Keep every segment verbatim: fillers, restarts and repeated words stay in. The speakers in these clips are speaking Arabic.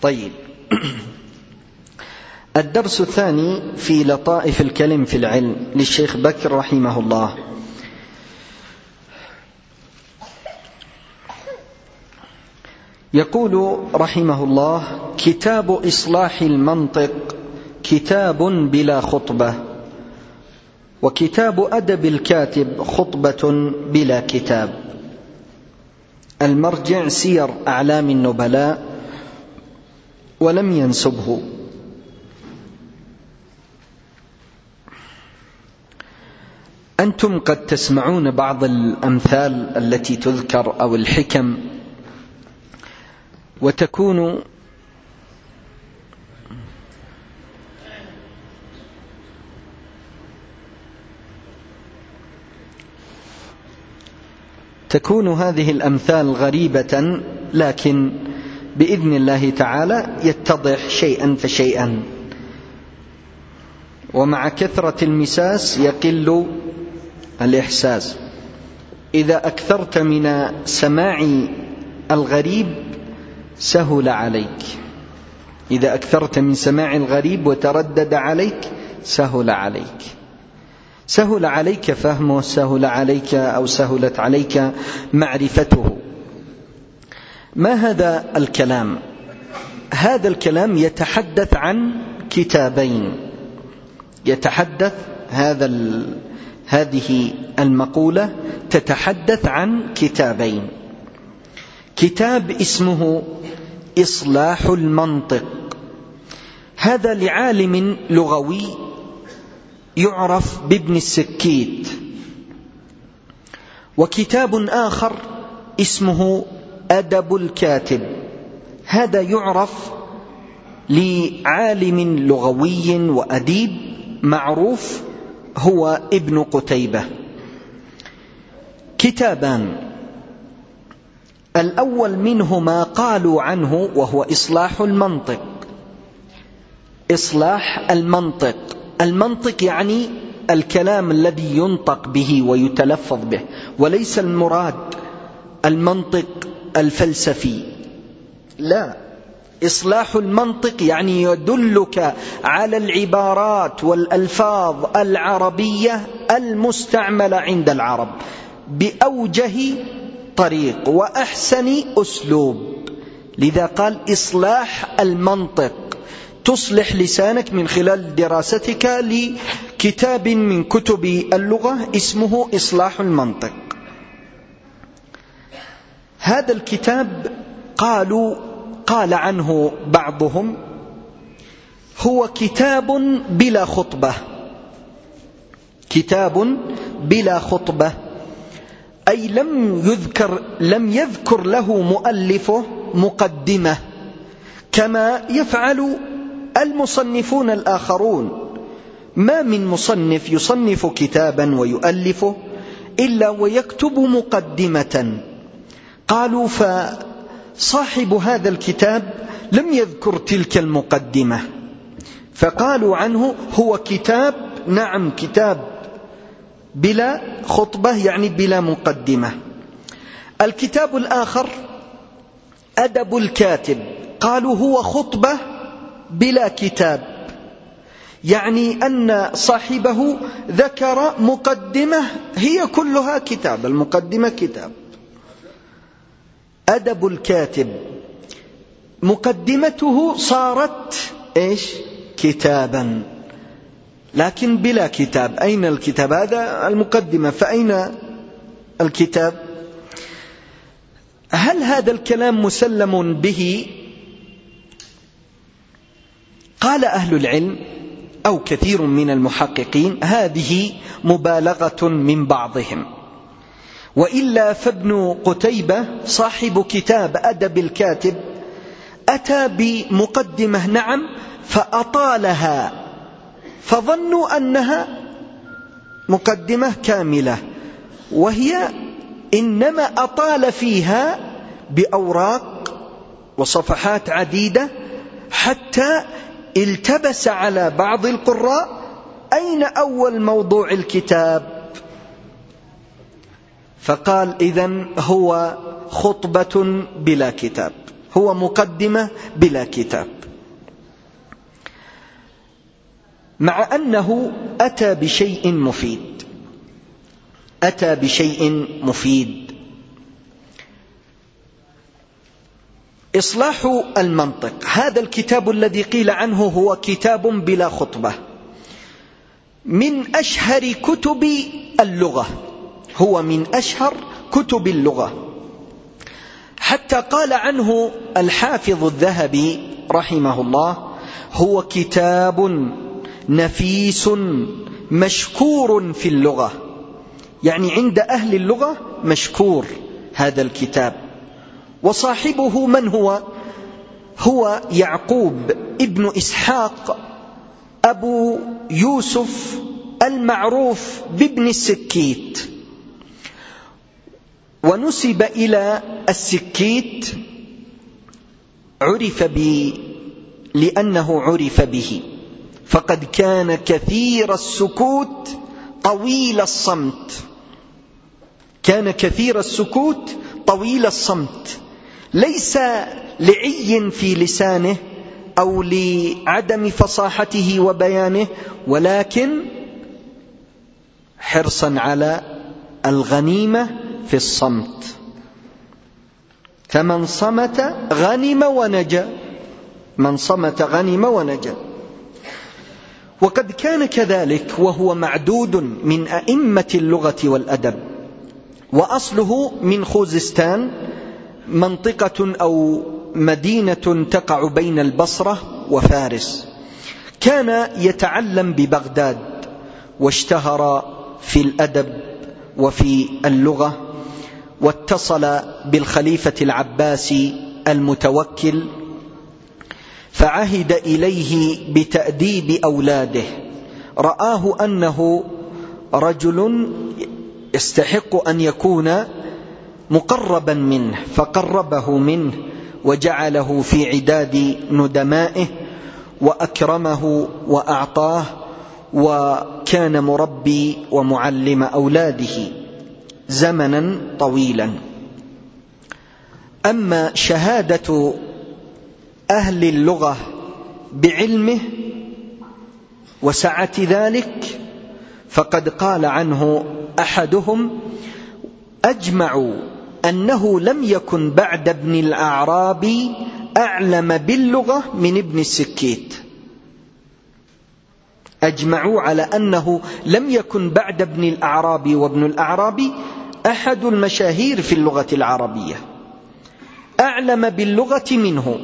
طيب. الدرس الثاني في لطائف الكلم في العلم للشيخ بكر رحمه الله. يقول رحمه الله: كتاب إصلاح المنطق كتاب بلا خطبة، وكتاب أدب الكاتب خطبة بلا كتاب. المرجع سير أعلام النبلاء ولم ينسبه. أنتم قد تسمعون بعض الأمثال التي تذكر أو الحكم، وتكون تكون هذه الأمثال غريبة، لكن بإذن الله تعالى يتضح شيئا فشيئا، ومع كثرة المساس يقل الإحساس. إذا أكثرت من سماع الغريب سهل عليك، إذا أكثرت من سماع الغريب وتردد عليك سهل عليك، سهل عليك فهمه، سهل عليك أو سهلت عليك معرفته. ما هذا الكلام؟ هذا الكلام يتحدث عن كتابين، يتحدث هذا ال... هذه المقولة تتحدث عن كتابين. كتاب اسمه إصلاح المنطق، هذا لعالم لغوي يعرف بابن السكيت. وكتاب آخر اسمه أدب الكاتب، هذا يعرف لعالم لغوي وأديب معروف هو ابن قتيبة. كتابان، الأول منهما قالوا عنه وهو إصلاح المنطق. إصلاح المنطق، المنطق يعني الكلام الذي ينطق به ويتلفظ به، وليس المراد المنطق الفلسفي، لا. إصلاح المنطق يعني يدلك على العبارات والألفاظ العربية المستعملة عند العرب بأوجه طريق وأحسن أسلوب. لذا قال إصلاح المنطق، تصلح لسانك من خلال دراستك لكتاب من كتب اللغة اسمه إصلاح المنطق. هذا الكتاب قالوا قال عنه بعضهم هو كتاب بلا خطبة. كتاب بلا خطبة أي لم يذكر لم يذكر له مؤلفه مقدمة كما يفعل المصنفون الآخرون. ما من مصنف يصنف كتابا ويؤلفه إلا ويكتب مقدمة. قالوا فصاحب هذا الكتاب لم يذكر تلك المقدمة، فقالوا عنه هو كتاب، نعم كتاب بلا خطبة يعني بلا مقدمة. الكتاب الآخر أدب الكاتب، قالوا هو خطبة بلا كتاب، يعني أن صاحبه ذكر مقدمة هي كلها كتاب، المقدمة كتاب. أدب الكاتب مقدمته صارت إيش؟ كتابا، لكن بلا كتاب. أين الكتاب؟ هذا المقدمة، فأين الكتاب؟ هل هذا الكلام مسلم به؟ قال أهل العلم أو كثير من المحققين هذه مبالغة من بعضهم، وإلا فابن قتيبة صاحب كتاب أدب الكاتب أتى بمقدمة نعم فأطالها، فظنوا أنها مقدمة كاملة، وهي إنما أطال فيها بأوراق وصفحات عديدة حتى التبس على بعض القراء أين أول موضوع الكتاب، فقال إذن هو خطبة بلا كتاب، هو مقدمة بلا كتاب، مع أنه أتى بشيء مفيد أتى بشيء مفيد إصلاح المنطق. هذا الكتاب الذي قيل عنه هو كتاب بلا خطبة، من أشهر كتب اللغة، هو من أشهر كتب اللغة، حتى قال عنه الحافظ الذهبي رحمه الله: هو كتاب نفيس مشكور في اللغة، يعني عند أهل اللغة مشكور هذا الكتاب. وصاحبه من هو؟ هو يعقوب ابن إسحاق أبو يوسف المعروف بابن السكيت، ونسب إلى السكيت، عرف ب لأنه عرف به، فقد كان كثير السكوت طويل الصمت، كان كثير السكوت طويل الصمت، ليس لعي في لسانه أو لعدم فصاحته وبيانه، ولكن حرصا على الغنيمة في الصمت، فمن صمت غنم ونجا، من صمت غنم ونجا. وقد كان كذلك، وهو معدود من أئمة اللغة والأدب، وأصله من خوزستان، منطقة أو مدينة تقع بين البصرة وفارس. كان يتعلم ببغداد، واشتهر في الأدب وفي اللغة، واتصل بالخليفة العباسي المتوكل، فعهد إليه بتأديب أولاده، رآه أنه رجل يستحق أن يكون مقربا منه، فقربه منه وجعله في عداد ندمائه، وأكرمه وأعطاه، وكان مربي ومعلم أولاده زمنا طويلا. أما شهادة أهل اللغة بعلمه وسعة ذلك، فقد قال عنه أحدهم: أجمعوا أنه لم يكن بعد ابن الأعرابي أعلم باللغة من ابن السكيت. أجمعوا على أنه لم يكن بعد ابن الأعرابي، وابن الأعرابي أحد المشاهير في اللغة العربية، أعلم باللغة منه.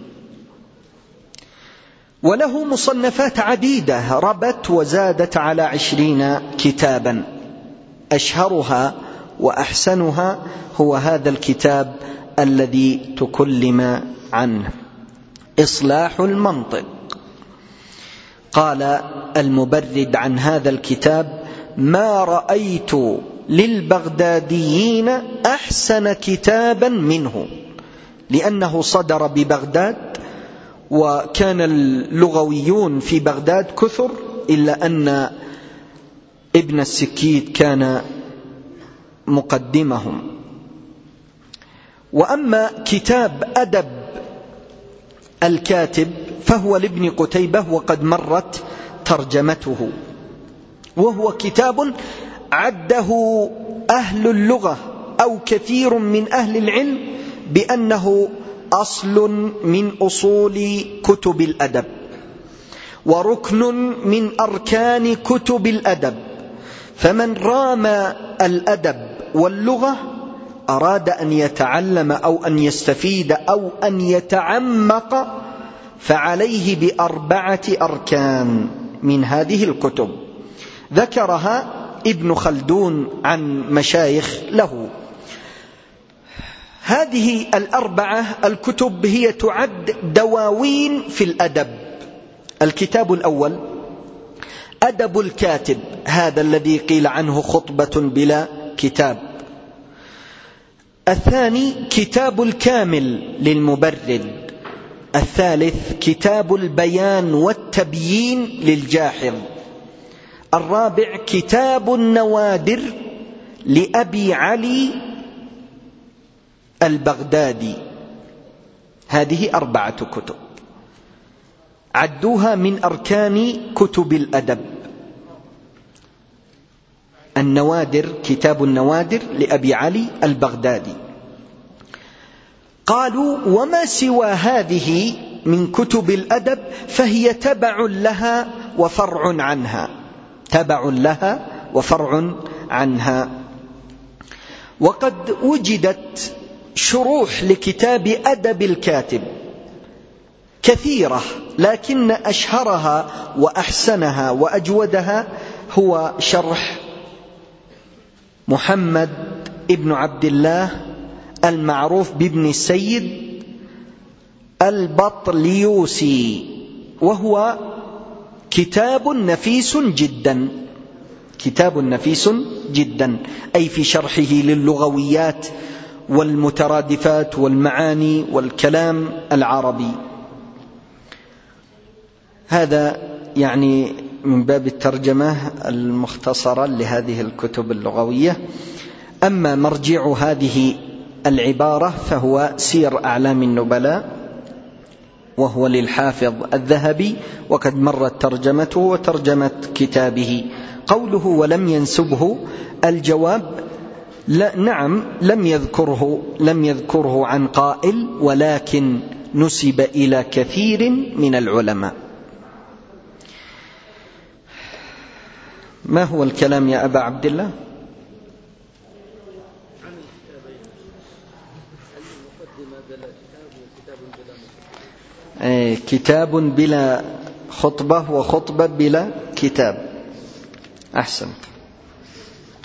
وله مصنفات عديدة ربت وزادت على عشرين كتابا، أشهرها وأحسنها هو هذا الكتاب الذي تكلم عنه، إصلاح المنطق. قال المبرد عن هذا الكتاب: ما رأيت للبغداديين أحسن كتابا منه، لأنه صدر ببغداد، وكان اللغويون في بغداد كثر، إلا أن ابن السكيت كان مقدمهم. وأما كتاب أدب الكاتب فهو لابن قتيبة، وقد مرت ترجمته، وهو كتاب عده أهل اللغة أو كثير من أهل العلم بأنه أصل من أصول كتب الأدب، وركن من أركان كتب الأدب. فمن رام الأدب واللغة أراد أن يتعلم أو أن يستفيد أو أن يتعمق، فعليه بأربعة أركان من هذه الكتب، ذكرها ابن خلدون عن مشايخ له. هذه الأربعة الكتب هي تعد دواوين في الأدب. الكتاب الأول أدب الكاتب، هذا الذي قيل عنه خطبة بلا كتاب. الثاني كتاب الكامل للمبرد. الثالث كتاب البيان والتبيين للجاحظ. الرابع كتاب النوادر لأبي علي البغدادي. هذه أربعة كتب عدوها من أركان كتب الأدب. النوادر، كتاب النوادر لأبي علي البغدادي. قالوا وما سوى هذه من كتب الأدب فهي تبع لها وفرع عنها، تبع لها وفرع عنها. وقد وجدت شروح لكتاب أدب الكاتب كثيرة، لكن أشهرها وأحسنها وأجودها هو شرح محمد ابن عبد الله المعروف بابن السيد البطليوسي، وهو كتاب نفيس جدا، كتاب نفيس جدا، أي في شرحه للغويات والمترادفات والمعاني والكلام العربي. هذا يعني من باب الترجمة المختصرة لهذه الكتب اللغوية. أما مرجع هذه العبارة فهو سير أعلام النبلاء، وهو للحافظ الذهبي، وقد مرت ترجمته وترجمة كتابه. قوله ولم ينسبه، الجواب لا، نعم لم يذكره لم يذكره عن قائل، ولكن نسب إلى كثير من العلماء. ما هو الكلام يا أبا عبد الله؟ أي كتاب بلا خطبة وخطبة بلا كتاب. أحسنت،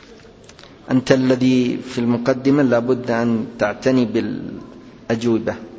أنت الذي في المقدمة لابد أن تعتني بالأجوبة.